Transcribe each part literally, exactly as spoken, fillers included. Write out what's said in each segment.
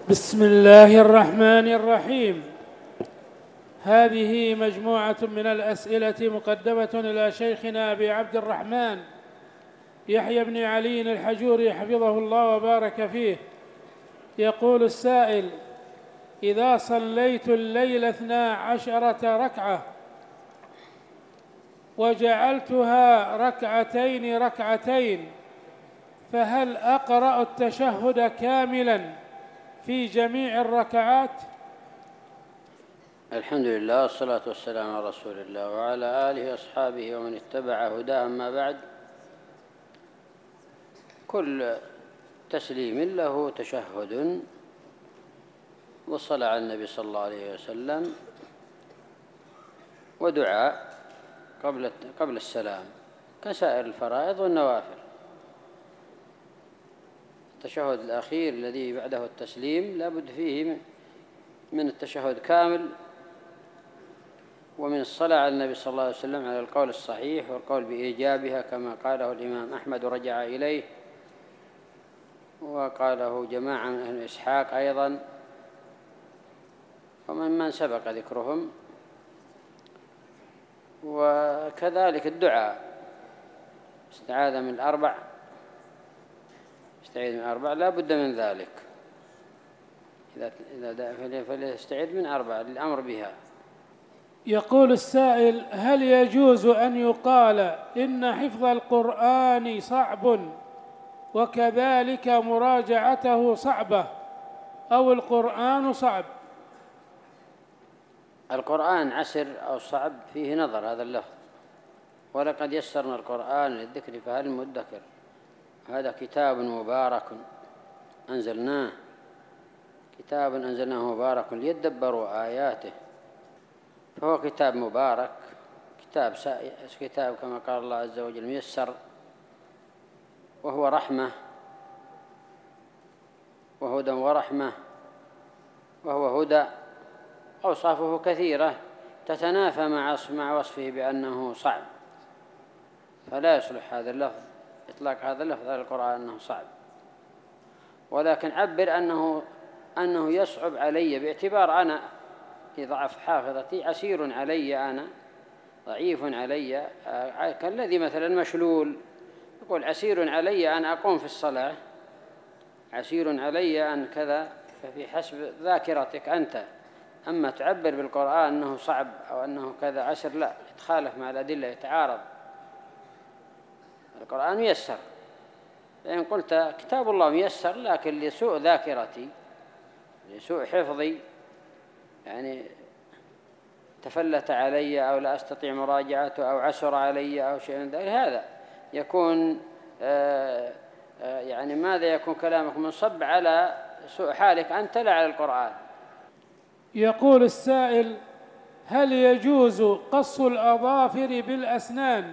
بسم الله الرحمن الرحيم. هذه مجموعة من الأسئلة مقدمة إلى شيخنا أبي عبد الرحمن يحيى بن علي الحجوري حفظه الله وبارك فيه. يقول السائل: إذا صليت الليل اثنا عشرة ركعة وجعلتها ركعتين ركعتين فهل أقرأ التشهد كاملا في جميع الركعات؟ الحمد لله والصلاة والسلام على رسول الله وعلى آله وأصحابه ومن اتبع هداه. أما بعد، كل تسليم له تشهد وصلاة على النبي صلى الله عليه وسلم ودعاء قبل قبل السلام كسائر الفرائض والنوافل. التشهد الأخير الذي بعده التسليم لا بد فيه من التشهد كامل ومن الصلاة على النبي صلى الله عليه وسلم على القول الصحيح والقول بإيجابها كما قاله الإمام أحمد ورجع إليه، وقاله جماعة من أهل إسحاق أيضا ومن من سبق ذكرهم. وكذلك الدعاء، استعاذ من الأربع استعيذ من الأربع لا بد من ذلك. إذا إذا فليستعيذ من أربع للأمر بها. يقول السائل: هل يجوز أن يقال إن حفظ القرآن صعب وكذلك مراجعته صعبة، أو القرآن صعب؟ القرآن عسر أو صعب فيه نظر هذا اللفظ، ولقد يسرنا القرآن للذكر فهل من مدكر. هذا كتاب مبارك أنزلناه كتاب أنزلناه مبارك ليدبروا آياته، فهو كتاب مبارك، كتاب كتاب كما قال الله عز وجل ميسر، وهو رحمة وهدى ورحمة، وهو هدى. أوصافه كثيرة تتنافى مع وصفه بأنه صعب، فلا يصلح هذا اللفظ إطلاق هذا اللفظ على القرآن أنه صعب، ولكن عبر أنه أنه يصعب علي باعتبار أنا في ضعف حافظتي، عسير علي أنا، ضعيف علي، كالذي مثلا مشلول يقول عسير علي أن أقوم في الصلاة، عسير علي أن كذا، ففي حسب ذاكرتك أنت. أما تعبر بالقرآن أنه صعب أو أنه كذا عسر لا، يتخالف مع الأدلة، يتعارض. القرآن ميسر، لأن قلت كتاب الله ميسر، لكن لسوء ذاكرتي لسوء حفظي، يعني تفلت علي أو لا أستطيع مراجعته أو عسر علي أو شيء من ذلك، هذا يكون آآ آآ يعني ماذا يكون كلامك منصب على سوء حالك أنت لا على القرآن. يقول السائل: هل يجوز قص الأظافر بالأسنان؟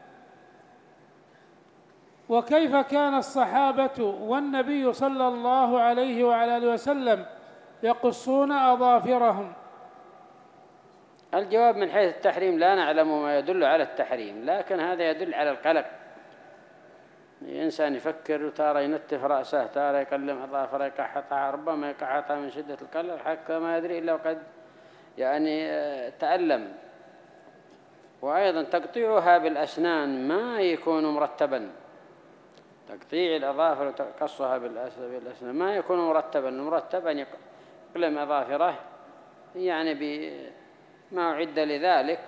وكيف كان الصحابة والنبي صلى الله عليه وعلى آله وسلم يقصون أظافرهم؟ الجواب من حيث التحريم لا نعلم ما يدل على التحريم، لكن هذا يدل على القلق. الإنسان يفكر وتارى ينتف رأسه، تارى يقلم أظافره، يكحطها، ربما يكحطها من شدة القلق حتى ما يدري إلا وقد يعني تألم. وأيضا تقطيعها بالأسنان ما يكون مرتبا، تقطيع الأظافر وقصها بالأسنان ما يكون مرتبا. المرتب أن يقلم أظافره يعني بما أعد لذلك،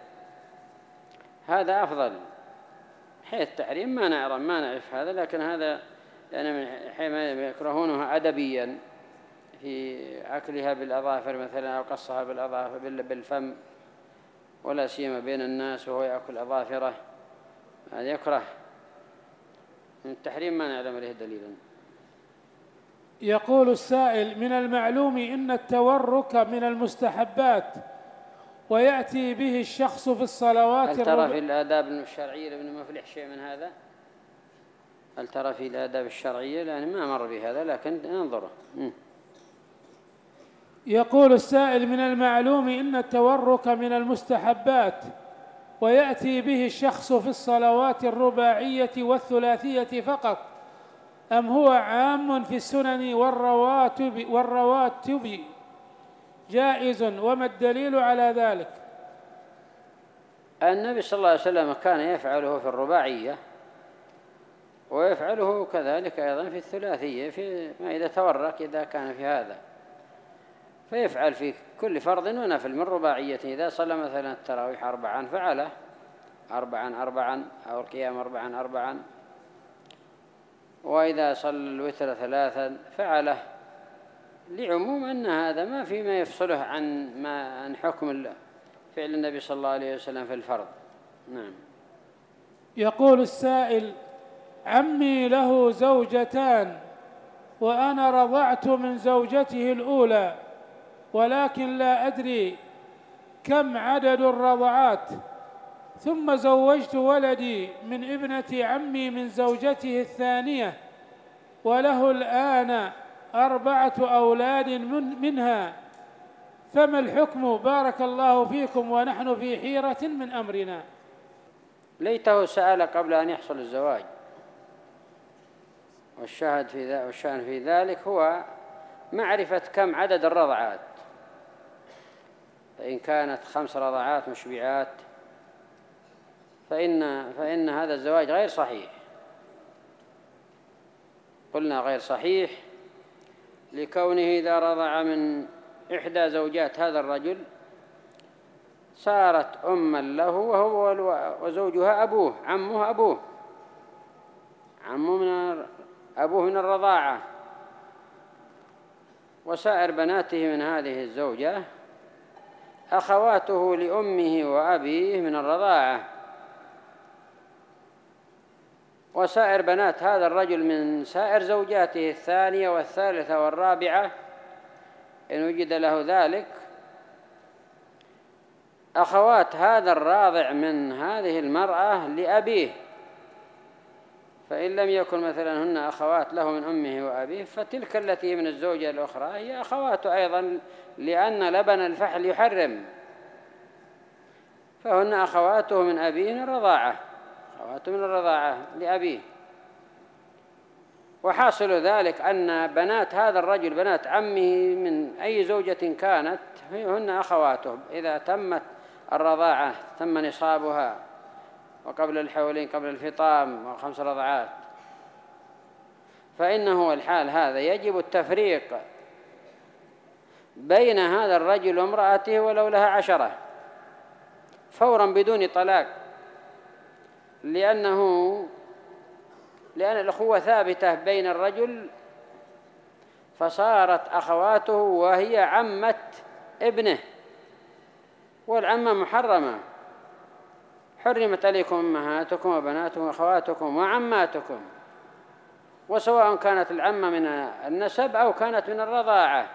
هذا أفضل. حيث التحريم ما نعلم ما نعرف هذا، لكن هذا يعني من حيث يكرهونها أدبيا في أكلها بالأظافر مثلا أو قصها بالأظافر بالفم، ولا سيما بين الناس وهو يأكل أظافره، هذا يكره. من التحريم ما نعلم عليه دليلا. يقول السائل: من المعلوم إن التورك من المستحبات ويأتي به الشخص في الصلوات هل ترى الربع. في الآداب الشرعية لابن مفلح شيء من هذا؟ هل ترى في الآداب الشرعية؟ لأن ما مر بهذا، لكن ننظره. يقول السائل: من المعلوم إن التورك من المستحبات ويأتي به الشخص في الصلوات الرباعية والثلاثية فقط، أم هو عام في السنن والرواتب والرواتب جائز، وما الدليل على ذلك؟ النبي صلى الله عليه وسلم كان يفعله في الرباعية، ويفعله كذلك أيضا في الثلاثية، في ما إذا تورك إذا كان في هذا، فيفعل في كل فرض ونفل من رباعية. إذا صلى مثلا التراويح أربعا فعله أربعا أربعا، أو القيام أربعا أربعا، وإذا صلى الوتر ثلاثا فعله، لعموم أن هذا ما فيما يفصله عن ما عن حكم فعل النبي صلى الله عليه وسلم في الفرض. نعم. يقول السائل: عمي له زوجتان، وأنا رضعت من زوجته الأولى، ولكن لا أدري كم عدد الرضعات، ثم زوجت ولدي من ابنة عمي من زوجته الثانية، وله الآن أربعة أولاد من منها، فما الحكم بارك الله فيكم، ونحن في حيرة من أمرنا؟ ليته سأل قبل أن يحصل الزواج. والشاهد في ذلك والشأن في ذلك هو معرفة كم عدد الرضعات، فإن كانت خمس رضعات مشبعات فإن, فإن هذا الزواج غير صحيح. قلنا غير صحيح لكونه إذا رضع من إحدى زوجات هذا الرجل صارت أما له، وهو وزوجها أبوه، عمه أبوه، عمه من أبوه من الرضاعة، وسائر بناته من هذه الزوجة أخواته لأمه وأبيه من الرضاعة، وسائر بنات هذا الرجل من سائر زوجاته الثانية والثالثة والرابعة إن وجد له ذلك، أخوات هذا الراضع من هذه المرأة لأبيه، فإن لم يكن مثلا هن أخوات له من أمه وأبيه فتلك التي من الزوجة الأخرى هي أخوات أيضا، لأن لبن الفحل يحرم، فهن أخواته من أبيه من الرضاعة، أخواته من الرضاعة لأبيه. وحاصل ذلك أن بنات هذا الرجل بنات عمه من أي زوجة كانت هن أخواته إذا تمت الرضاعة، تم نصابها وقبل الحولين قبل الفطام وخمس رضعات، فإنه الحال هذا يجب التفريق بين هذا الرجل وامرأته ولو لها عشرة فورا بدون طلاق، لأنه لأن الأخوة ثابتة بين الرجل، فصارت أخواته وهي عمة ابنه، والعمة محرمة، حرمت عليكم أمهاتكم وبناتكم وأخواتكم وعماتكم، وسواء كانت العمة من النسب أو كانت من الرضاعة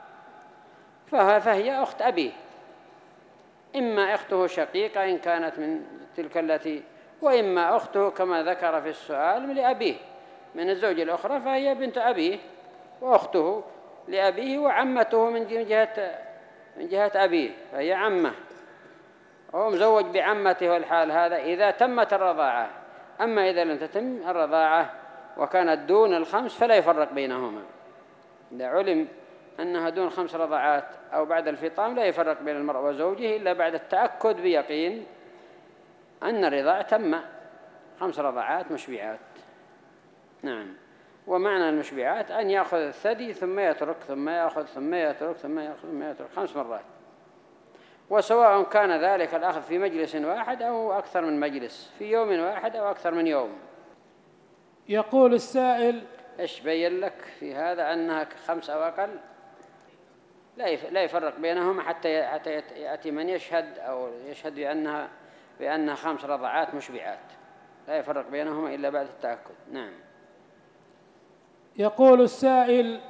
فهي أخت أبيه، إما أخته شقيقة إن كانت من تلك التي، وإما أخته كما ذكر في السؤال لأبيه من الزوجة الأخرى، فهي بنت أبيه وأخته لأبيه وعمته من جهة من جهة أبيه، فهي عمة، هو مزوج بعمته، والحال هذا إذا تمت الرضاعة. أما إذا لم تتم الرضاعة وكانت دون الخمس فلا يفرق بينهما، إذا علم أنها دون خمس رضعات أو بعد الفطام لا يفرق بين المرء وزوجه إلا بعد التأكد بيقين أن الرضاع تم خمس رضعات مشبعات. نعم. ومعنى المشبعات أن يأخذ الثدي ثم يترك ثم يأخذ ثم يترك ثم يأخذ ثم يترك خمس مرات، وسواء كان ذلك الأخذ في مجلس واحد أو أكثر من مجلس، في يوم واحد أو أكثر من يوم. يقول السائل: إيش بين لك في هذا أنها خمس أو أقل؟ لا يفرق بينهما حتى حتى يأتي من يشهد أو يشهد بأنها بأنها خمس رضعات مشبعات، لا يفرق بينهما إلا بعد التأكد. نعم. يقول السائل: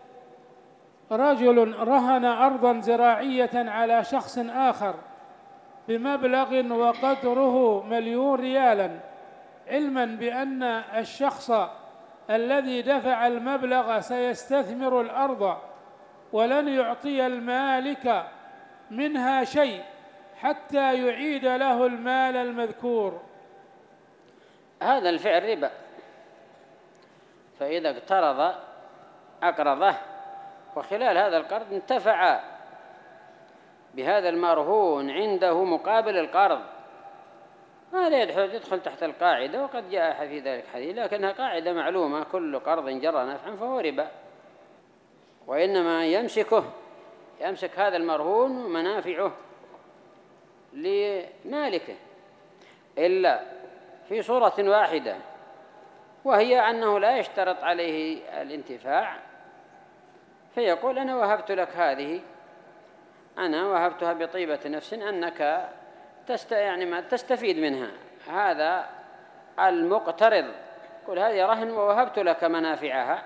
رجل رهن أرضا زراعية على شخص آخر بمبلغ وقدره مليون ريالا، علما بأن الشخص الذي دفع المبلغ سيستثمر الأرض ولن يعطي المالك منها شيء حتى يعيد له المال المذكور. هذا الفعل ربا، فإذا اقترض أقرضه وخلال هذا القرض انتفع بهذا المرهون عنده مقابل القرض، هذا يدخل تحت القاعدة، وقد جاء في ذلك حديث، لكنها قاعدة معلومة: كل قرض جر نفعا فهو ربا. وإنما يمسكه يمسك هذا المرهون ومنافعه لمالكه، إلا في صورة واحدة، وهي أنه لا يشترط عليه الانتفاع، فيقول: أنا وهبت لك هذه، أنا وهبتها بطيبة نفس أنك تست يعني ما تستفيد منها. هذا المقترض يقول: هذه رهن ووهبت لك منافعها،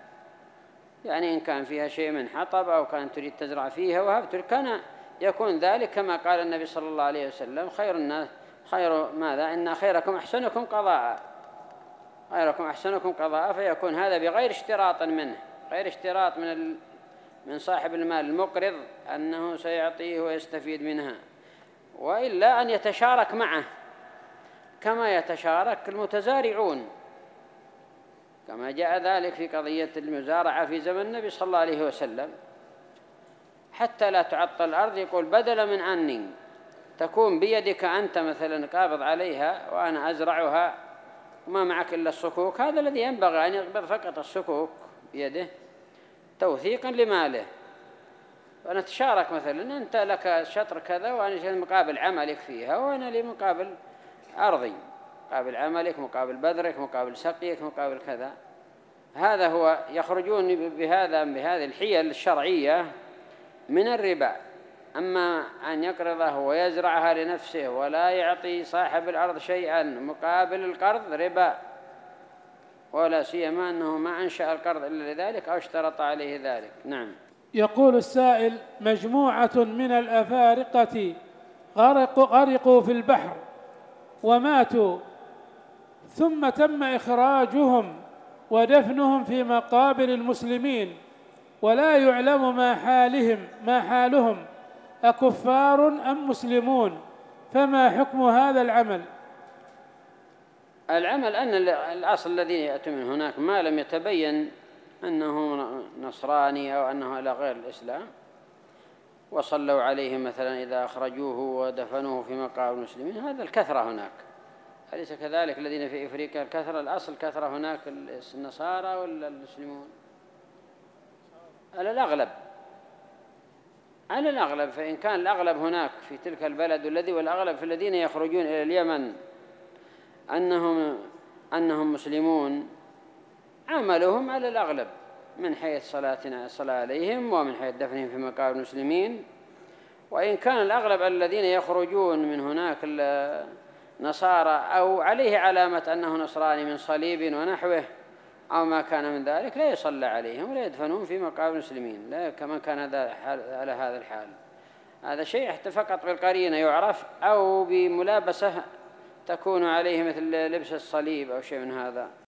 يعني إن كان فيها شيء من حطب أو كان تريد تزرع فيها وهبت لك، كان يكون ذلك كما قال النبي صلى الله عليه وسلم: خير الناس خير ماذا إن خيركم أحسنكم قضاء، خيركم أحسنكم قضاء. فيكون هذا بغير اشتراط منه، غير اشتراط من ال... من صاحب المال المقرض أنه سيعطيه ويستفيد منها، وإلا أن يتشارك معه كما يتشارك المتزارعون، كما جاء ذلك في قضية المزارعة في زمن النبي صلى الله عليه وسلم: حتى لا تعطل الأرض، يقول: بدلا من أني تكون بيدك أنت مثلا قابض عليها وأنا أزرعها وما معك إلا الصكوك، هذا الذي ينبغي أن يقبض فقط الصكوك بيده توثيقا لماله، ونتشارك مثلا: أنت لك شطر كذا وأنا مقابل عملك فيها، وأنا لي مقابل أرضي، مقابل عملك، مقابل بذرك، مقابل سقيك، مقابل كذا. هذا هو يخرجون بهذا بهذه الحيل الشرعية من الربا. أما أن يقرضه ويزرعها لنفسه ولا يعطي صاحب الأرض شيئا مقابل القرض ربا، ولا سيما أنه ما أنشأ القرض إلا لذلك أو اشترط عليه ذلك. نعم. يقول السائل: مجموعة من الأفارقة غرقوا, غرقوا في البحر وماتوا، ثم تم إخراجهم ودفنهم في مقابر المسلمين، ولا يعلم ما حالهم ما حالهم أكفار أم مسلمون، فما حكم هذا العمل؟ العمل أن الأصل الذي يأتي من هناك ما لم يتبين أنه نصراني أو أنه على غير الإسلام، وصلوا عليه مثلا إذا أخرجوه ودفنوه في مقابر المسلمين، هذا الكثرة هناك. أليس كذلك الذين في إفريقيا الكثرة؟ الأصل كثرة هناك النصارى ولا المسلمون؟ على الأغلب على الأغلب فإن كان الأغلب هناك في تلك البلد الذي والأغلب في الذين يخرجون إلى اليمن أنهم أنهم مسلمون، عملهم على الأغلب من حيث صلاتنا الصلاة عليهم ومن حيث دفنهم في مقابر المسلمين. وإن كان الأغلب الذين يخرجون من هناك النصارى أو عليه علامة أنه نصراني من صليب ونحوه أو ما كان من ذلك، لا يصلى عليهم ولا يدفنون في مقابر المسلمين، لا كما كان على هذا الحال. هذا شيء حتى فقط بالقرينة يعرف، أو بملابسة تكون عليه مثل لبس الصليب أو شيء من هذا.